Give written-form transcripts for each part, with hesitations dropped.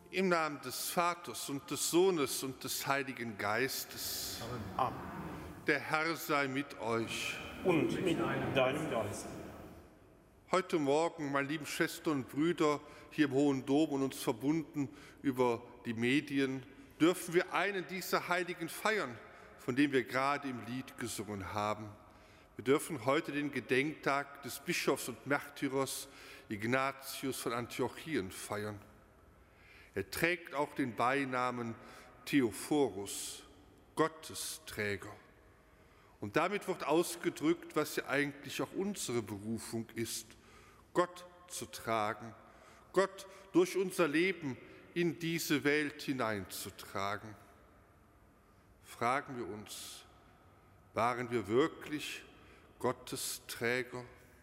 Im Namen des Vaters und des Sohnes und des Heiligen Geistes. Amen. Der Herr sei mit euch. Und mit deinem Geist. Heute Morgen, meine lieben Schwestern und Brüder, hier im Hohen Dom und uns verbunden über die Medien, dürfen wir einen dieser Heiligen feiern, von dem wir gerade im Lied gesungen haben. Wir dürfen heute den Gedenktag des Bischofs und Märtyrers Ignatius von Antiochien feiern. Er trägt auch den Beinamen Theophorus, Gottesträger. Und damit wird ausgedrückt, was ja eigentlich auch unsere Berufung ist, Gott zu tragen, Gott durch unser Leben in diese Welt hineinzutragen. Fragen wir uns, waren wir wirklich Gottesträger?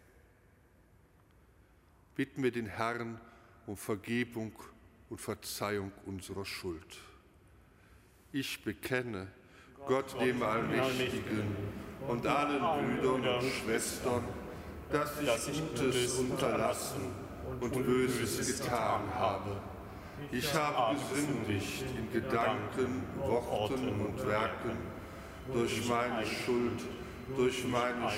Bitten wir den Herrn um Vergebung und Verzeihung unserer Schuld. Ich bekenne Gott dem Allmächtigen und allen Brüdern und Schwestern, dass ich Gutes unterlassen und Böses getan habe. Ich habe gesündigt in Gedanken, Worten und Werken, durch meine Schuld, durch meine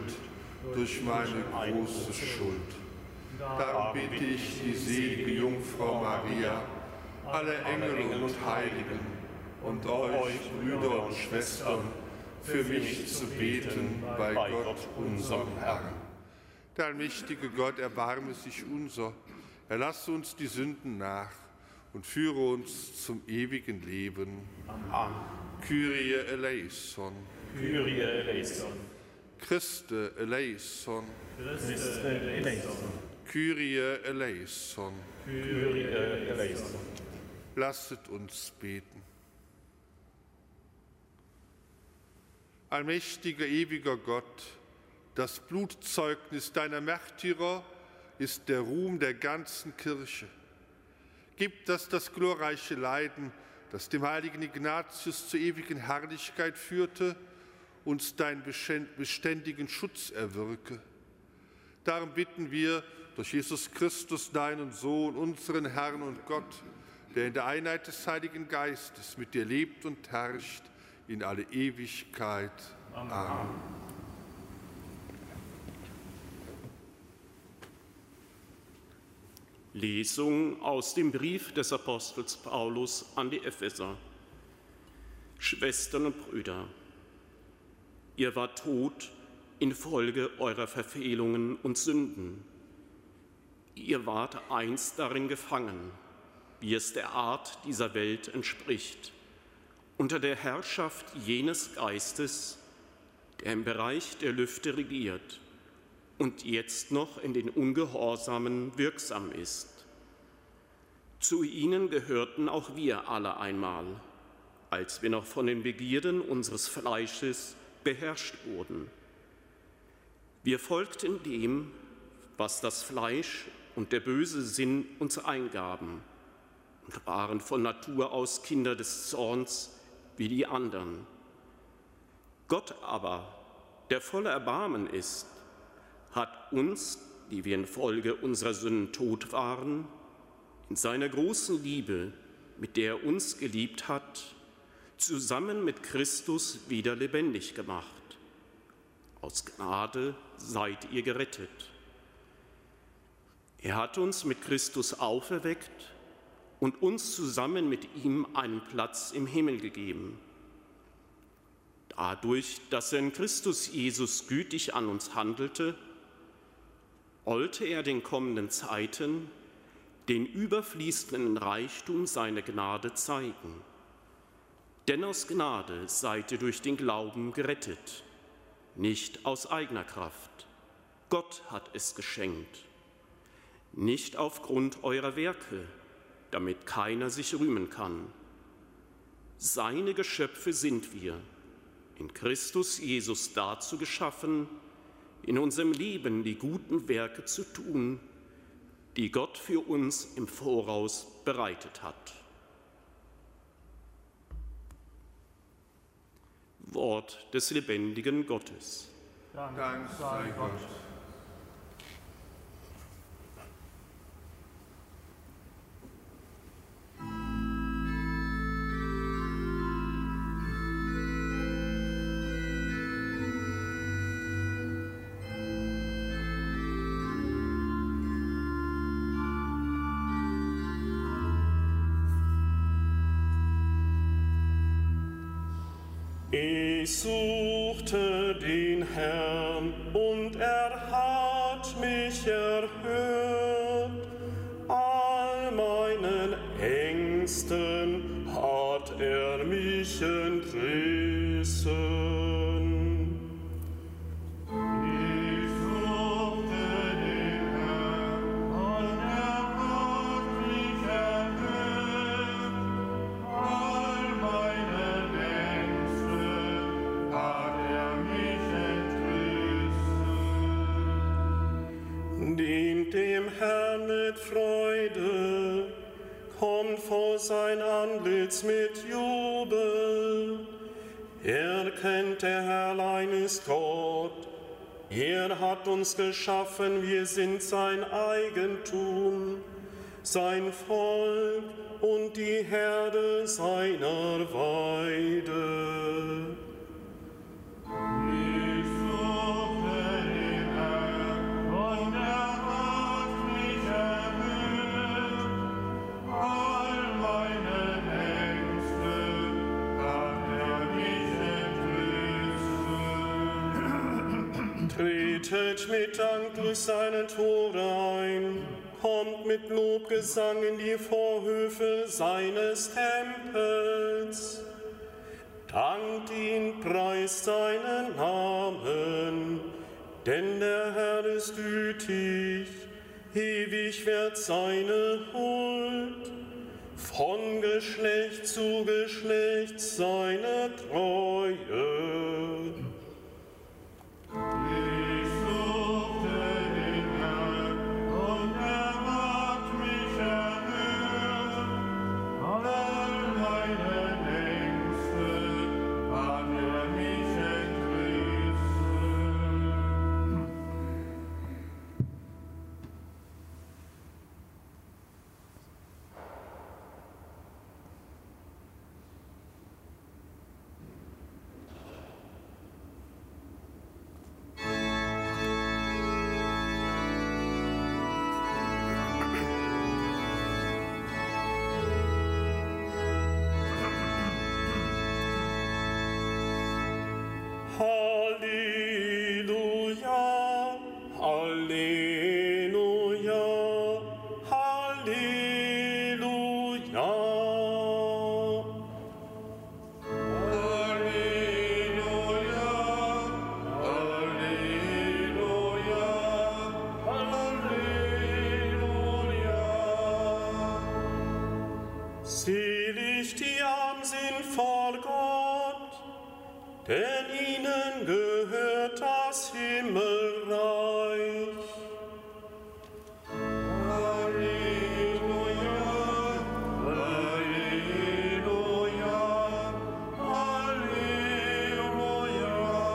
große Schuld. Darum bitte ich die selige Jungfrau Maria, alle Engel und Heiligen und euch, Brüder und Schwestern, für mich zu beten bei Gott, unserem Herrn. Der allmächtige Gott, erbarme sich unser, erlasse uns die Sünden nach und führe uns zum ewigen Leben. Amen. Kyrie eleison. Kyrie eleison. Christe eleison. Christe eleison. Kyrie eleison. Kyrie eleison. Lasset uns beten. Allmächtiger, ewiger Gott, das Blutzeugnis deiner Märtyrer ist der Ruhm der ganzen Kirche. Gib, dass das glorreiche Leiden, das dem heiligen Ignatius zur ewigen Herrlichkeit führte, uns deinen beständigen Schutz erwirke. Darum bitten wir durch Jesus Christus, deinen Sohn, unseren Herrn und Gott, der in der Einheit des Heiligen Geistes mit dir lebt und herrscht in alle Ewigkeit. Amen. Lesung aus dem Brief des Apostels Paulus an die Epheser. Schwestern und Brüder, ihr wart tot infolge eurer Verfehlungen und Sünden. Ihr wart einst darin gefangen, wie es der Art dieser Welt entspricht, unter der Herrschaft jenes Geistes, der im Bereich der Lüfte regiert und jetzt noch in den Ungehorsamen wirksam ist. Zu ihnen gehörten auch wir alle einmal, als wir noch von den Begierden unseres Fleisches beherrscht wurden. Wir folgten dem, was das Fleisch und der böse Sinn uns eingaben und waren von Natur aus Kinder des Zorns wie die anderen. Gott aber, der voller Erbarmen ist, hat uns, die wir infolge unserer Sünden tot waren, in seiner großen Liebe, mit der er uns geliebt hat, zusammen mit Christus wieder lebendig gemacht. Aus Gnade seid ihr gerettet. Er hat uns mit Christus auferweckt und uns zusammen mit ihm einen Platz im Himmel gegeben. Dadurch, dass er in Christus Jesus gütig an uns handelte, wollte er den kommenden Zeiten den überfließenden Reichtum seiner Gnade zeigen. Denn aus Gnade seid ihr durch den Glauben gerettet, nicht aus eigener Kraft. Gott hat es geschenkt, nicht aufgrund eurer Werke, damit keiner sich rühmen kann. Seine Geschöpfe sind wir, in Christus Jesus dazu geschaffen, in unserem Leben die guten Werke zu tun, die Gott für uns im Voraus bereitet hat. Wort des lebendigen Gottes. Dank sei Gott. Ich suchte den Herrn und er hat mich erhört. All meinen Ängsten hat er mich entrissen. Freude, kommt vor sein Antlitz mit Jubel. Erkennt, der Herr allein ist Gott. Er hat uns geschaffen, wir sind sein Eigentum, sein Volk und die Herde seiner Weide. Tretet mit Dank durch seine Tore ein, kommt mit Lobgesang in die Vorhöfe seines Tempels. Dankt ihn, preist seinen Namen, denn der Herr ist gütig, ewig währt seine Huld, von Geschlecht zu Geschlecht seine Treue. Halleluja, Halleluja, Halleluja. Halleluja, Halleluja, Halleluja. Selig die arm sind vor Gott, denn ihnen gehört das Himmelreich. Halleluja, Halleluja, Halleluja.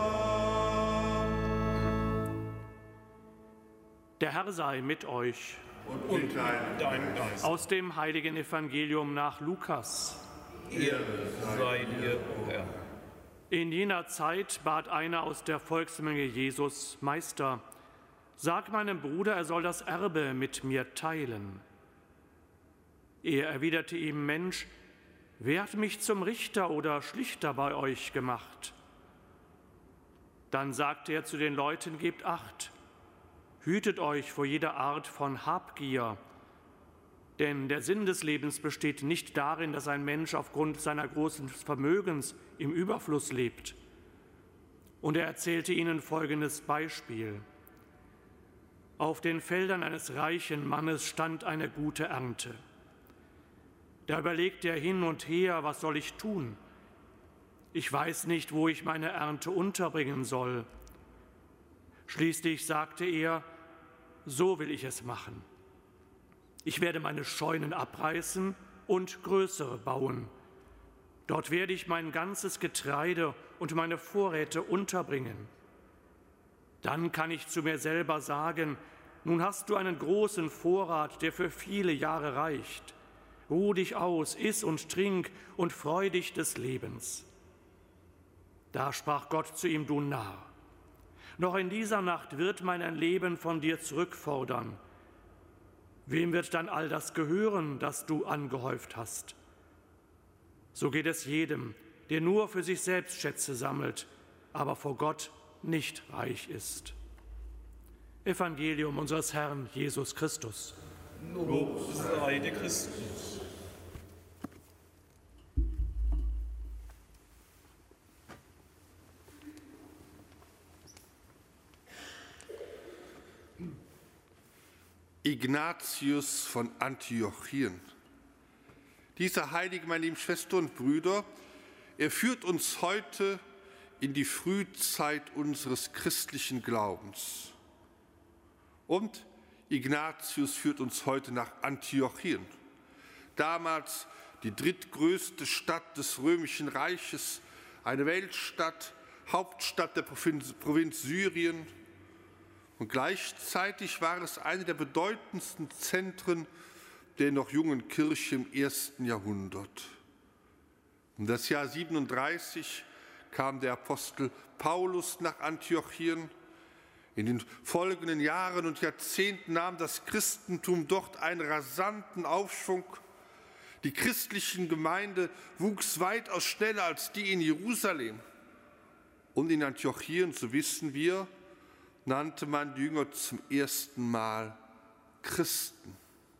Der Herr sei mit euch. Und mit deinem Geist. Aus dem heiligen Evangelium nach Lukas. Ehre sei dir, o Herr. In jener Zeit bat einer aus der Volksmenge Jesus: Meister, sag meinem Bruder, er soll das Erbe mit mir teilen. Er erwiderte ihm: Mensch, wer hat mich zum Richter oder Schlichter bei euch gemacht? Dann sagte er zu den Leuten: Gebt Acht, hütet euch vor jeder Art von Habgier, denn der Sinn des Lebens besteht nicht darin, dass ein Mensch aufgrund seiner großen Vermögens im Überfluss lebt. Und er erzählte ihnen folgendes Beispiel. Auf den Feldern eines reichen Mannes stand eine gute Ernte. Da überlegte er hin und her: Was soll ich tun? Ich weiß nicht, wo ich meine Ernte unterbringen soll. Schließlich sagte er: So will ich es machen. Ich werde meine Scheunen abreißen und größere bauen. Dort werde ich mein ganzes Getreide und meine Vorräte unterbringen. Dann kann ich zu mir selber sagen: Nun hast du einen großen Vorrat, der für viele Jahre reicht. Ruh dich aus, iss und trink und freu dich des Lebens. Da sprach Gott zu ihm: Du Narr, noch in dieser Nacht wird mein Leben von dir zurückfordern. Wem wird dann all das gehören, das du angehäuft hast? So geht es jedem, der nur für sich selbst Schätze sammelt, aber vor Gott nicht reich ist. Evangelium unseres Herrn Jesus Christus. Lob sei dir Christus. Ignatius von Antiochien. Dieser Heilige, meine lieben Schwestern und Brüder, er führt uns heute in die Frühzeit unseres christlichen Glaubens. Und Ignatius führt uns heute nach Antiochien, damals die drittgrößte Stadt des Römischen Reiches, eine Weltstadt, Hauptstadt der Provinz Syrien. Und gleichzeitig war es eine der bedeutendsten Zentren der noch jungen Kirche im 1. Jahrhundert. Um das Jahr 37 kam der Apostel Paulus nach Antiochien. In den folgenden Jahren und Jahrzehnten nahm das Christentum dort einen rasanten Aufschwung. Die christliche Gemeinde wuchs weitaus schneller als die in Jerusalem. Und in Antiochien, so wissen wir, nannte man die Jünger zum ersten Mal Christen.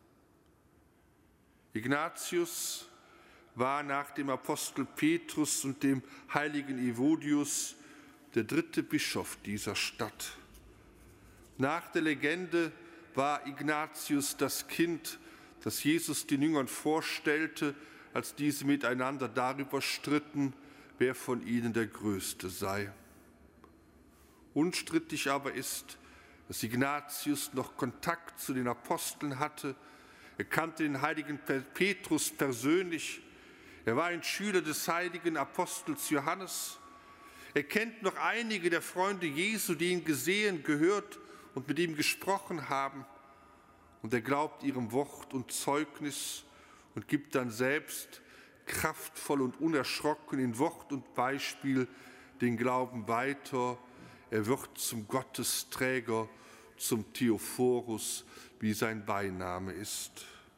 Ignatius war nach dem Apostel Petrus und dem heiligen Evodius der dritte Bischof dieser Stadt. Nach der Legende war Ignatius das Kind, das Jesus den Jüngern vorstellte, als diese miteinander darüber stritten, wer von ihnen der Größte sei. Unstrittig aber ist, dass Ignatius noch Kontakt zu den Aposteln hatte. Er kannte den heiligen Petrus persönlich. Er war ein Schüler des heiligen Apostels Johannes. Er kennt noch einige der Freunde Jesu, die ihn gesehen, gehört und mit ihm gesprochen haben. Und er glaubt ihrem Wort und Zeugnis und gibt dann selbst kraftvoll und unerschrocken in Wort und Beispiel den Glauben weiter. Er wird zum Gottesträger, zum Theophorus, wie sein Beiname ist.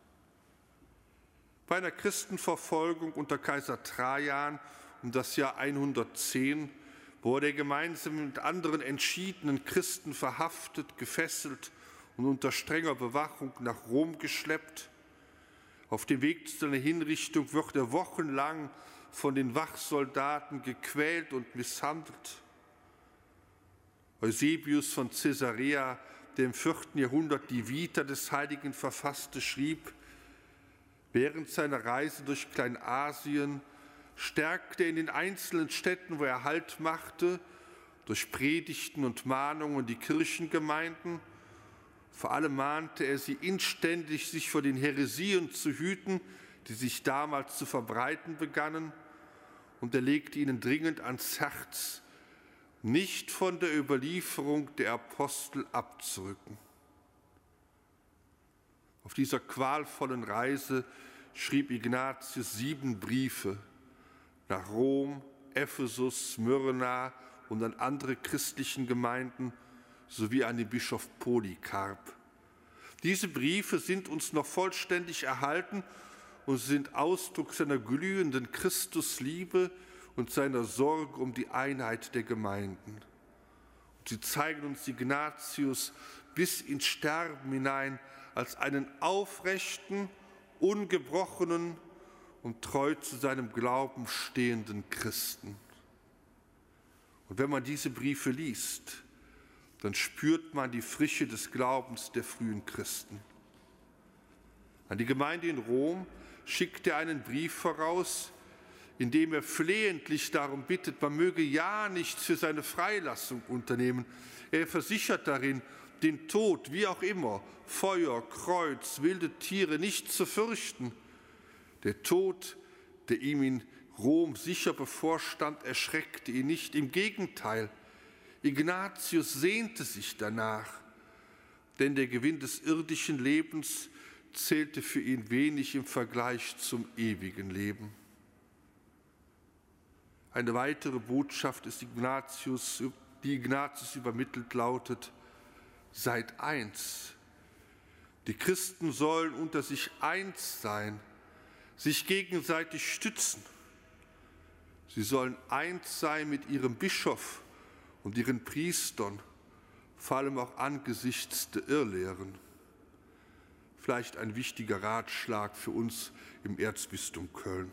Bei einer Christenverfolgung unter Kaiser Trajan um das Jahr 110 wurde er gemeinsam mit anderen entschiedenen Christen verhaftet, gefesselt und unter strenger Bewachung nach Rom geschleppt. Auf dem Weg zu seiner Hinrichtung wird er wochenlang von den Wachsoldaten gequält und misshandelt. Eusebius von Caesarea, der im 4. Jahrhundert die Vita des Heiligen verfasste, schrieb: Während seiner Reise durch Kleinasien stärkte er in den einzelnen Städten, wo er Halt machte, durch Predigten und Mahnungen die Kirchengemeinden. Vor allem mahnte er sie inständig, sich vor den Häresien zu hüten, die sich damals zu verbreiten begannen, und er legte ihnen dringend ans Herz, nicht von der Überlieferung der Apostel abzurücken. Auf dieser qualvollen Reise schrieb Ignatius 7 Briefe nach Rom, Ephesus, Smyrna und an andere christlichen Gemeinden sowie an den Bischof Polycarp. Diese Briefe sind uns noch vollständig erhalten und sind Ausdruck seiner glühenden Christusliebe und seiner Sorge um die Einheit der Gemeinden. Und sie zeigen uns Ignatius bis ins Sterben hinein als einen aufrechten, ungebrochenen und treu zu seinem Glauben stehenden Christen. Und wenn man diese Briefe liest, dann spürt man die Frische des Glaubens der frühen Christen. An die Gemeinde in Rom schickt er einen Brief voraus, in dem er flehentlich darum bittet, man möge ja nichts für seine Freilassung unternehmen. Er versichert darin, den Tod, wie auch immer, Feuer, Kreuz, wilde Tiere, nicht zu fürchten. Der Tod, der ihm in Rom sicher bevorstand, erschreckte ihn nicht. Im Gegenteil, Ignatius sehnte sich danach, denn der Gewinn des irdischen Lebens zählte für ihn wenig im Vergleich zum ewigen Leben. Eine weitere Botschaft ist die Ignatius übermittelt, lautet: Seid eins. Die Christen sollen unter sich eins sein, sich gegenseitig stützen. Sie sollen eins sein mit ihrem Bischof und ihren Priestern, vor allem auch angesichts der Irrlehren. Vielleicht ein wichtiger Ratschlag für uns im Erzbistum Köln.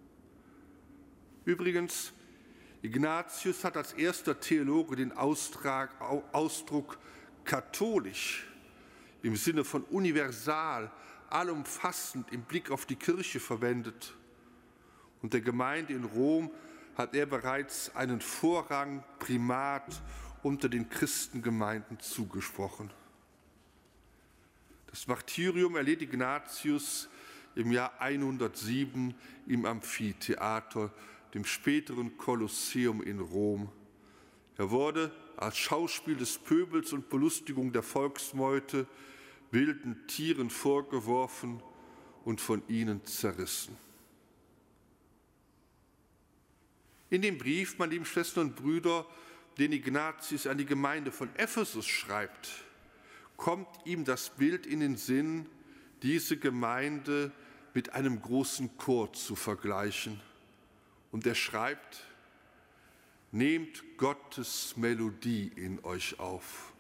Übrigens, Ignatius hat als erster Theologe den Ausdruck katholisch im Sinne von universal, allumfassend im Blick auf die Kirche verwendet. Und der Gemeinde in Rom hat er bereits einen Vorrang, Primat unter den Christengemeinden zugesprochen. Das Martyrium erlitt Ignatius im Jahr 107 im Amphitheater, dem späteren Kolosseum in Rom. Er wurde als Schauspiel des Pöbels und Belustigung der Volksmeute wilden Tieren vorgeworfen und von ihnen zerrissen. In dem Brief, meine lieben Schwestern und Brüder, den Ignatius an die Gemeinde von Ephesus schreibt, kommt ihm das Bild in den Sinn, diese Gemeinde mit einem großen Chor zu vergleichen. Und er schreibt: Nehmt Gottes Melodie in euch auf.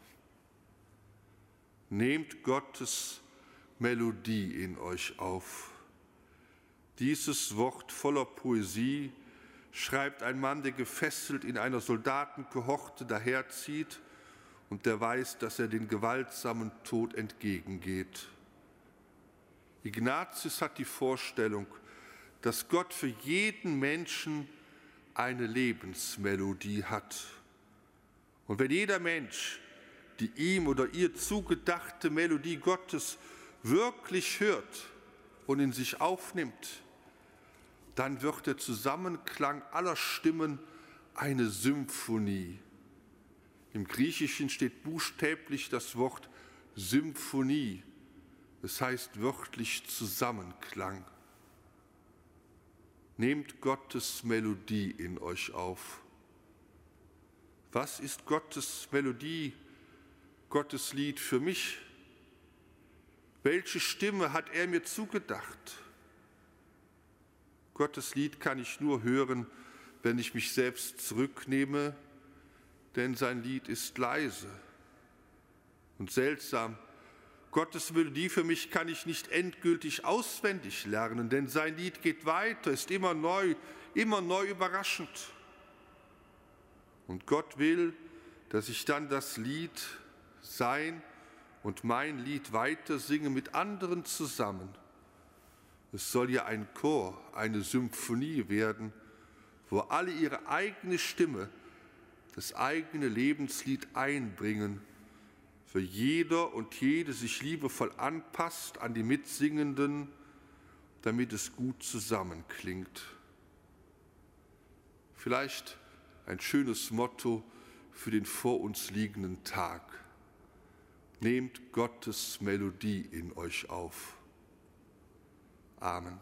Nehmt Gottes Melodie in euch auf. Dieses Wort voller Poesie schreibt ein Mann, der gefesselt in einer Soldatenkohorte daherzieht und der weiß, dass er den gewaltsamen Tod entgegengeht. Ignatius hat die Vorstellung, dass Gott für jeden Menschen eine Lebensmelodie hat. Und wenn jeder Mensch die ihm oder ihr zugedachte Melodie Gottes wirklich hört und in sich aufnimmt, dann wird der Zusammenklang aller Stimmen eine Symphonie. Im Griechischen steht buchstäblich das Wort Symphonie. Es heißt wörtlich Zusammenklang. Nehmt Gottes Melodie in euch auf. Was ist Gottes Melodie, Gottes Lied für mich? Welche Stimme hat er mir zugedacht? Gottes Lied kann ich nur hören, wenn ich mich selbst zurücknehme, denn sein Lied ist leise und seltsam. Gottes Melodie für mich kann ich nicht endgültig auswendig lernen, denn sein Lied geht weiter, ist immer neu überraschend. Und Gott will, dass ich dann das Lied, sein und mein Lied weiter singe mit anderen zusammen. Es soll ja ein Chor, eine Symphonie werden, wo alle ihre eigene Stimme, das eigene Lebenslied einbringen, für jeder und jede sich liebevoll anpasst an die Mitsingenden, damit es gut zusammenklingt. Vielleicht ein schönes Motto für den vor uns liegenden Tag. Nehmt Gottes Melodie in euch auf. Amen.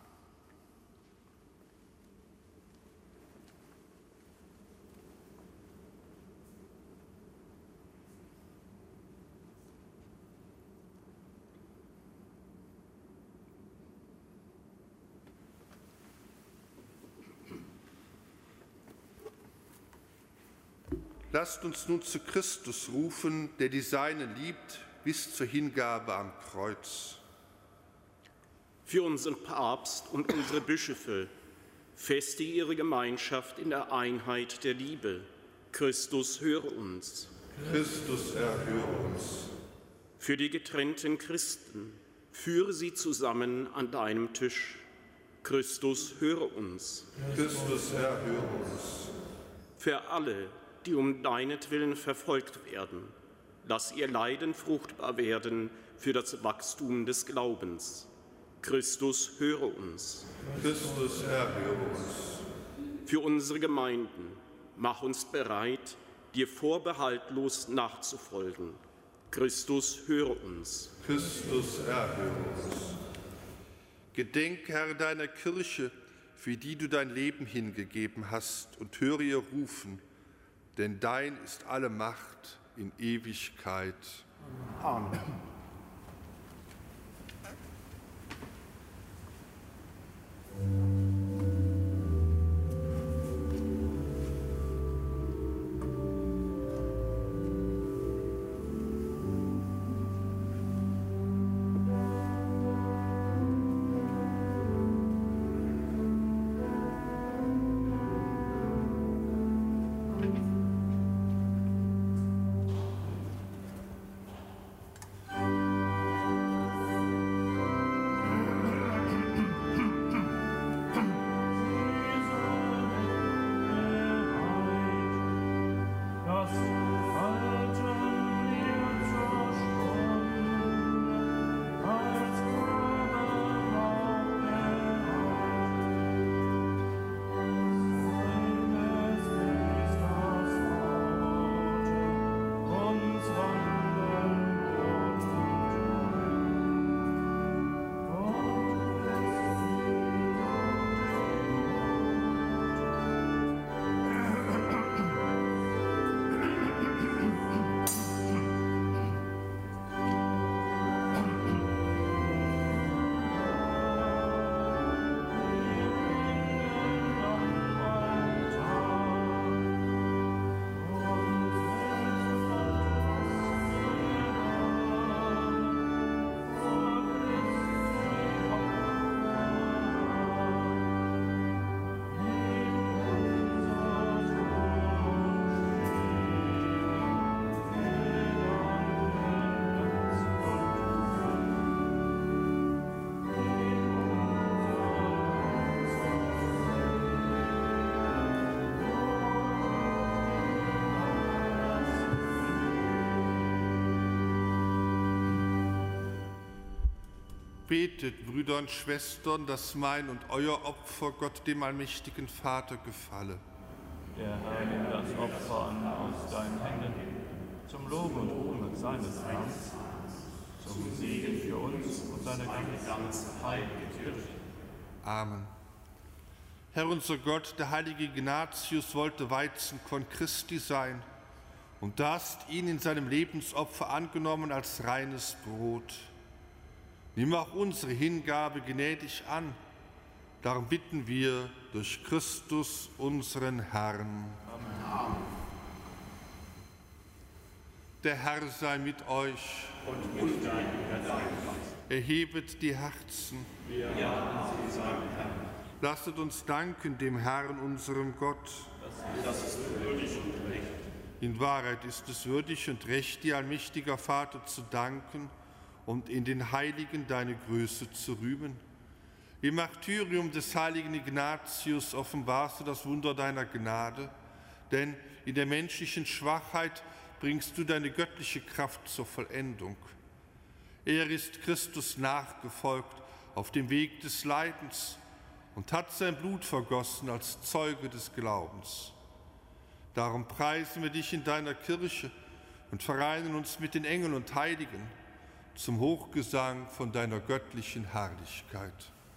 Lasst uns nun zu Christus rufen, der die Seinen liebt, bis zur Hingabe am Kreuz. Für unseren Papst und unsere Bischöfe, festige ihre Gemeinschaft in der Einheit der Liebe. Christus, höre uns. Christus, erhöre uns. Für die getrennten Christen, führe sie zusammen an deinem Tisch. Christus, höre uns. Christus, erhöre uns. Für alle, die um deinetwillen verfolgt werden, lass ihr Leiden fruchtbar werden für das Wachstum des Glaubens. Christus, höre uns. Christus, erhöre uns. Für unsere Gemeinden, mach uns bereit, dir vorbehaltlos nachzufolgen. Christus, höre uns. Christus, erhöre uns. Gedenke, Herr, deiner Kirche, für die du dein Leben hingegeben hast, und höre ihr rufen, denn dein ist alle Macht in Ewigkeit. Amen. Betet, Brüder und Schwestern, dass mein und euer Opfer Gott, dem allmächtigen Vater, gefalle. Der Herr nimmt das Opfer an aus deinen Händen, zum Lob und Ruhm seines Namens, zum Segen für uns und seine ganze heilige Kirche. Amen. Herr unser Gott, der heilige Ignatius wollte Weizenkorn Christi sein, und du hast ihn in seinem Lebensopfer angenommen als reines Brot. Nimm auch unsere Hingabe gnädig an. Darum bitten wir durch Christus, unseren Herrn. Amen. Der Herr sei mit euch. Und mit deinem Geist. Erhebet die Herzen. Lasset uns danken dem Herrn, unserem Gott. Das ist würdig und recht. In Wahrheit ist es würdig und recht, dir, allmächtiger Vater, zu danken und in den Heiligen deine Größe zu rühmen. Im Martyrium des heiligen Ignatius offenbarst du das Wunder deiner Gnade, denn in der menschlichen Schwachheit bringst du deine göttliche Kraft zur Vollendung. Er ist Christus nachgefolgt auf dem Weg des Leidens und hat sein Blut vergossen als Zeuge des Glaubens. Darum preisen wir dich in deiner Kirche und vereinen uns mit den Engeln und Heiligen zum Hochgesang von deiner göttlichen Herrlichkeit.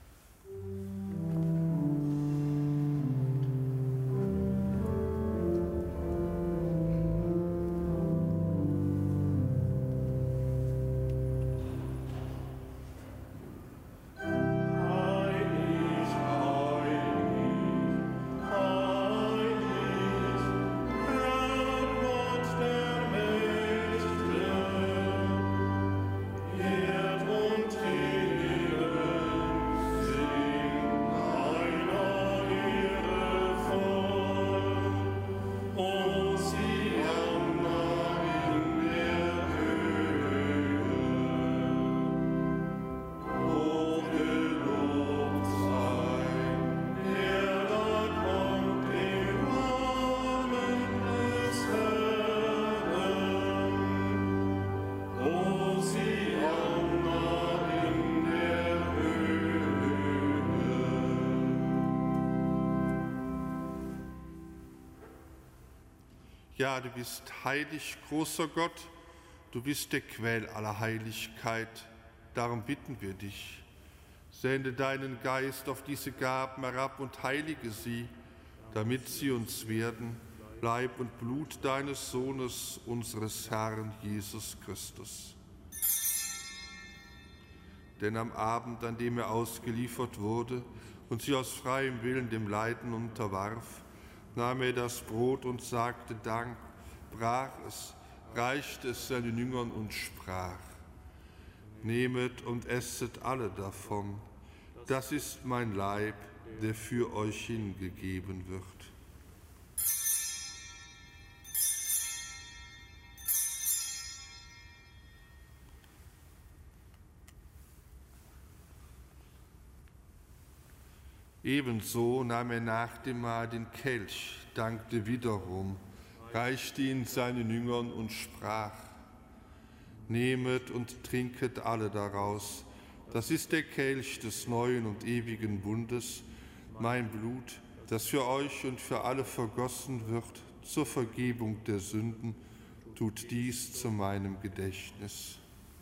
Ja, du bist heilig, großer Gott, du bist der Quell aller Heiligkeit. Darum bitten wir dich, sende deinen Geist auf diese Gaben herab und heilige sie, damit sie uns werden, Leib und Blut deines Sohnes, unseres Herrn Jesus Christus. Denn am Abend, an dem er ausgeliefert wurde und sich aus freiem Willen dem Leiden unterwarf, nahm er das Brot und sagte Dank, brach es, reichte es seinen Jüngern und sprach: Nehmet und esset alle davon, das ist mein Leib, der für euch hingegeben wird. Ebenso nahm er nach dem Mahl den Kelch, dankte wiederum, reichte ihn seinen Jüngern und sprach: Nehmet und trinket alle daraus. Das ist der Kelch des neuen und ewigen Bundes, mein Blut, das für euch und für alle vergossen wird zur Vergebung der Sünden. Tut dies zu meinem Gedächtnis.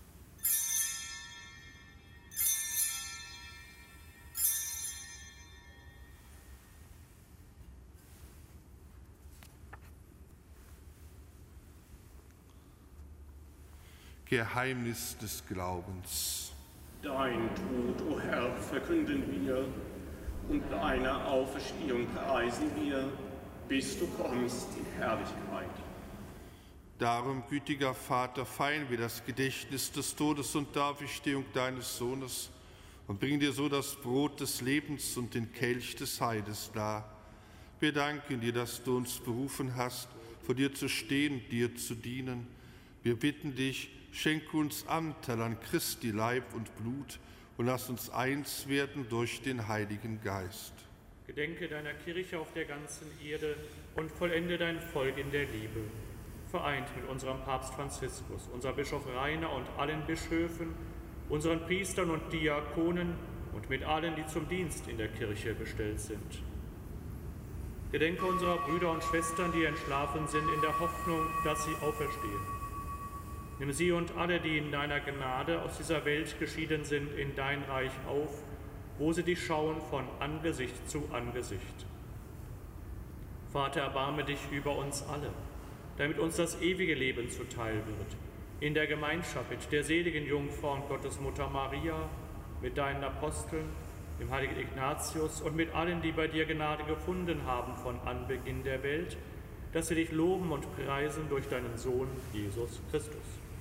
Geheimnis des Glaubens. Dein Tod, o Herr, verkünden wir, und deine Auferstehung preisen wir, bis du kommst in Herrlichkeit. Darum, gütiger Vater, feiern wir das Gedächtnis des Todes und der Auferstehung deines Sohnes und bringen dir so das Brot des Lebens und den Kelch des Heiles dar. Wir danken dir, dass du uns berufen hast, vor dir zu stehen und dir zu dienen. Wir bitten dich, schenke uns Anteil an Christi Leib und Blut und lass uns eins werden durch den Heiligen Geist. Gedenke deiner Kirche auf der ganzen Erde und vollende dein Volk in der Liebe. Vereint mit unserem Papst Franziskus, unserem Bischof Rainer und allen Bischöfen, unseren Priestern und Diakonen und mit allen, die zum Dienst in der Kirche bestellt sind. Gedenke unserer Brüder und Schwestern, die entschlafen sind, in der Hoffnung, dass sie auferstehen. Nimm sie und alle, die in deiner Gnade aus dieser Welt geschieden sind, in dein Reich auf, wo sie dich schauen von Angesicht zu Angesicht. Vater, erbarme dich über uns alle, damit uns das ewige Leben zuteil wird, in der Gemeinschaft mit der seligen Jungfrau und Gottesmutter Maria, mit deinen Aposteln, dem heiligen Ignatius und mit allen, die bei dir Gnade gefunden haben von Anbeginn der Welt, dass sie dich loben und preisen durch deinen Sohn Jesus Christus.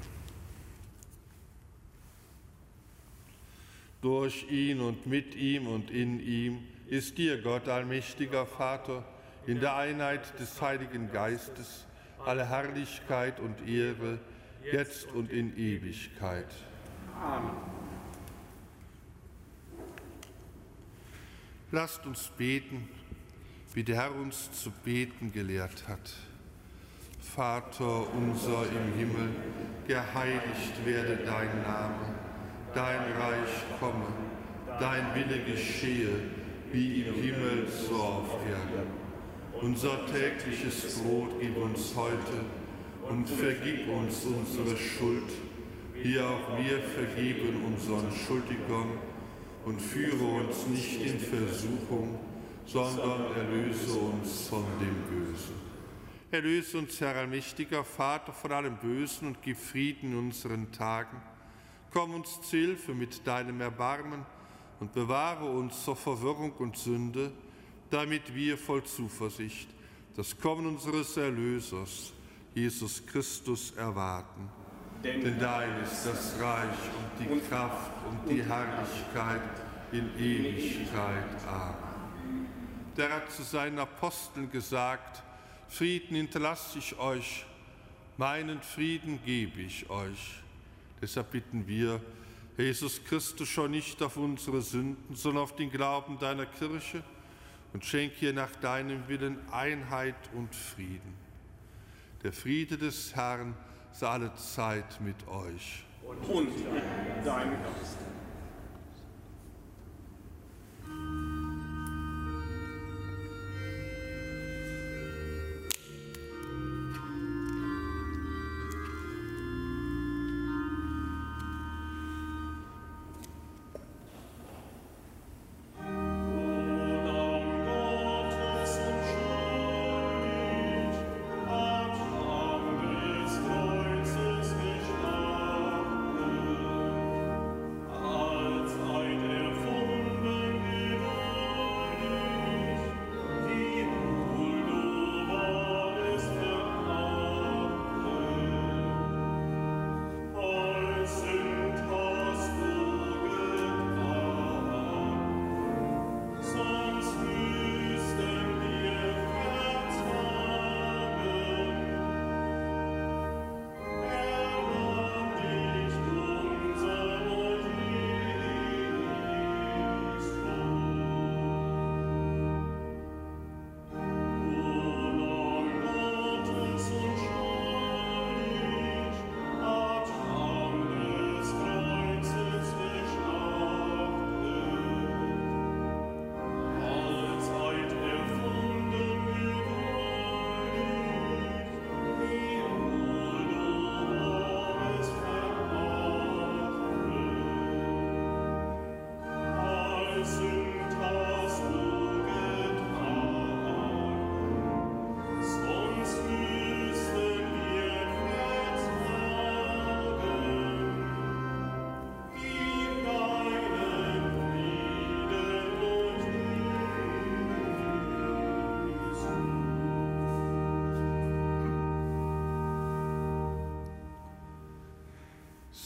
Durch ihn und mit ihm und in ihm ist dir, Gott, allmächtiger Vater, in der Einheit des Heiligen Geistes, alle Herrlichkeit und Ehre, jetzt und in Ewigkeit. Amen. Lasst uns beten, wie der Herr uns zu beten gelehrt hat. Vater unser im Himmel, geheiligt werde dein Name. Dein Reich komme, dein Wille geschehe, wie im Himmel so auf Erden. Unser tägliches Brot gib uns heute und vergib uns unsere Schuld, wie auch wir vergeben unseren Schuldigern, und führe uns nicht in Versuchung, sondern erlöse uns von dem Bösen. Erlöse uns, Herr allmächtiger Vater, von allem Bösen und gib Frieden in unseren Tagen. Komm uns zu Hilfe mit deinem Erbarmen und bewahre uns vor Verwirrung und Sünde, damit wir voll Zuversicht das Kommen unseres Erlösers, Jesus Christus, erwarten. Denn dein ist das Reich und die Kraft und die Herrlichkeit in Ewigkeit. Amen. Der hat zu seinen Aposteln gesagt: Frieden hinterlasse ich euch, meinen Frieden gebe ich euch. Deshalb bitten wir, Jesus Christus, schau nicht auf unsere Sünden, sondern auf den Glauben deiner Kirche und schenke ihr nach deinem Willen Einheit und Frieden. Der Friede des Herrn sei alle Zeit mit euch. Und mit deinem Geist.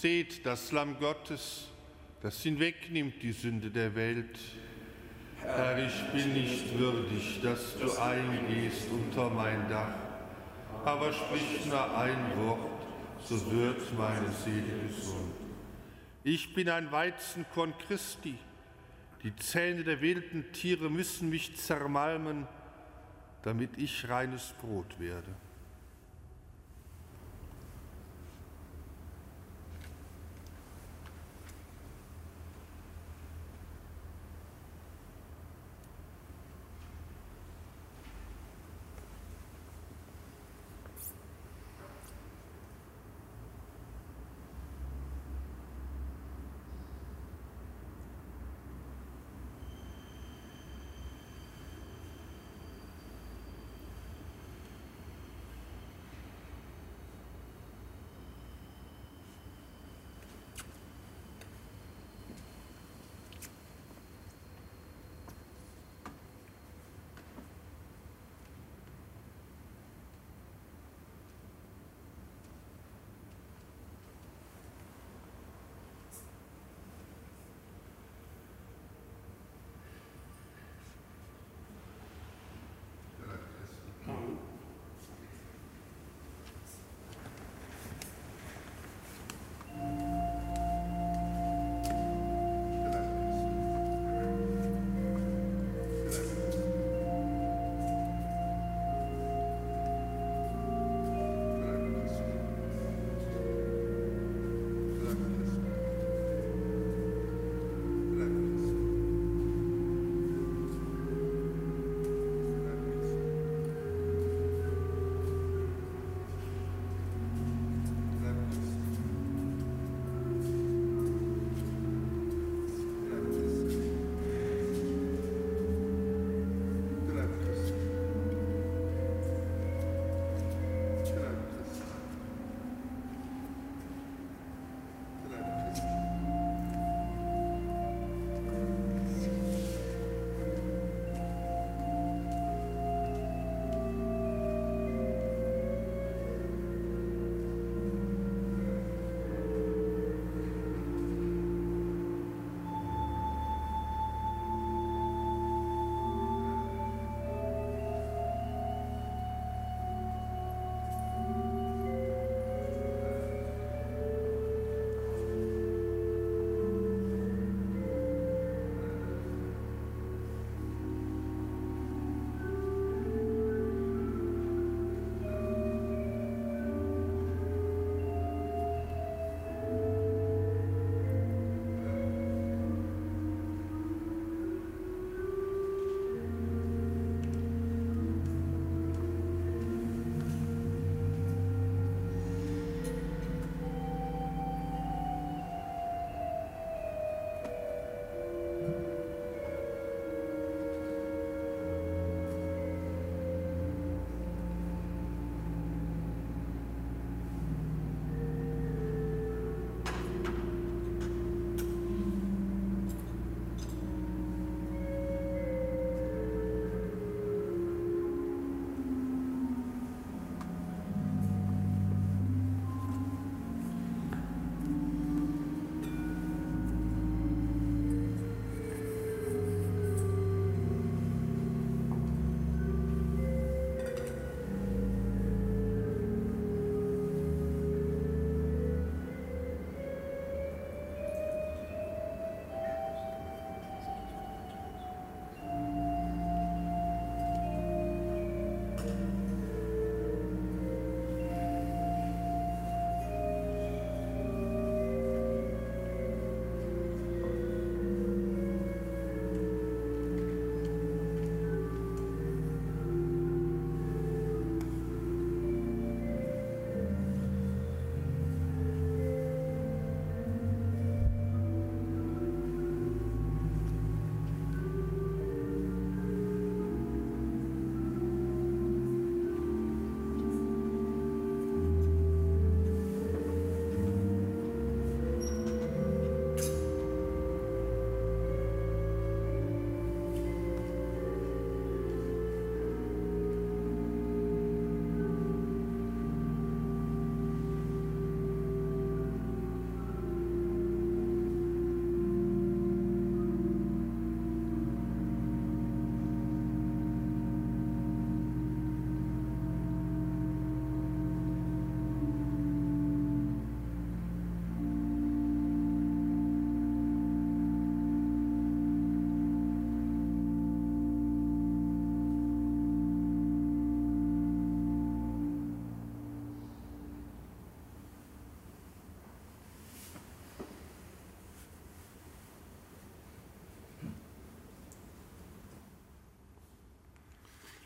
Seht das Lamm Gottes, das hinwegnimmt die Sünde der Welt. Herr, ich bin nicht würdig, dass du eingehst unter mein Dach, aber sprich nur ein Wort, so wird meine Seele gesund. Ich bin ein Weizenkorn Christi, die Zähne der wilden Tiere müssen mich zermalmen, damit ich reines Brot werde.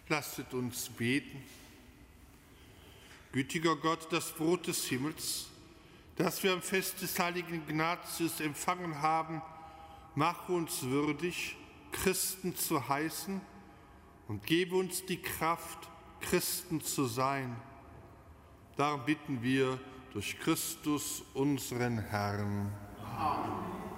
Lasset uns beten. Gütiger Gott, das Brot des Himmels, das wir am Fest des heiligen Ignatius empfangen haben, mache uns würdig, Christen zu heißen, und gebe uns die Kraft, Christen zu sein. Darum bitten wir durch Christus, unseren Herrn. Amen.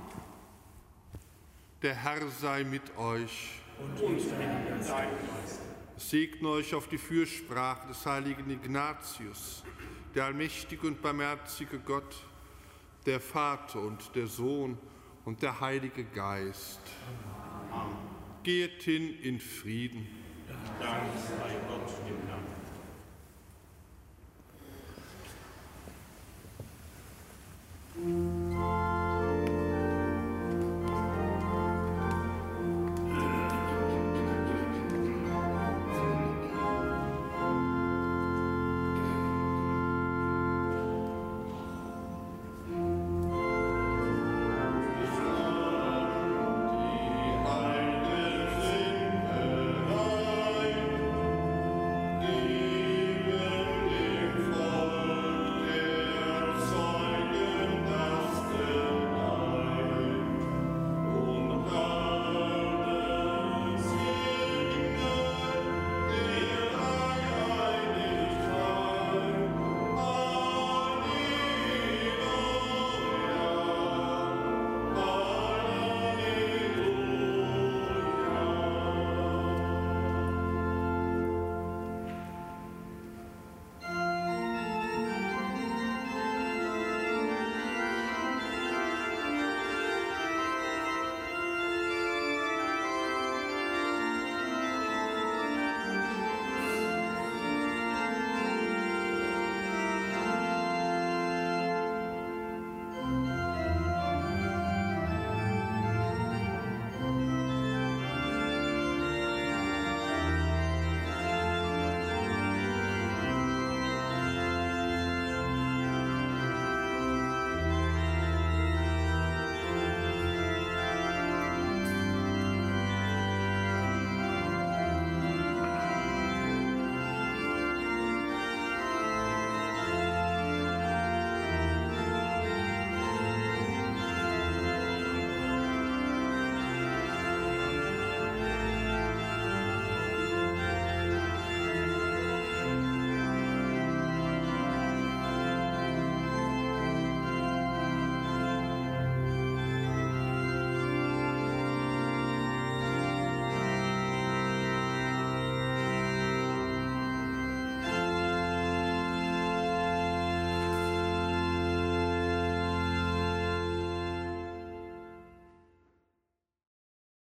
Der Herr sei mit euch. Und mit deinem Geist. Segne euch auf die Fürsprache des heiligen Ignatius, der allmächtige und barmherzige Gott, der Vater und der Sohn und der Heilige Geist. Amen. Geht hin in Frieden. Dank sei Gott dem Herrn.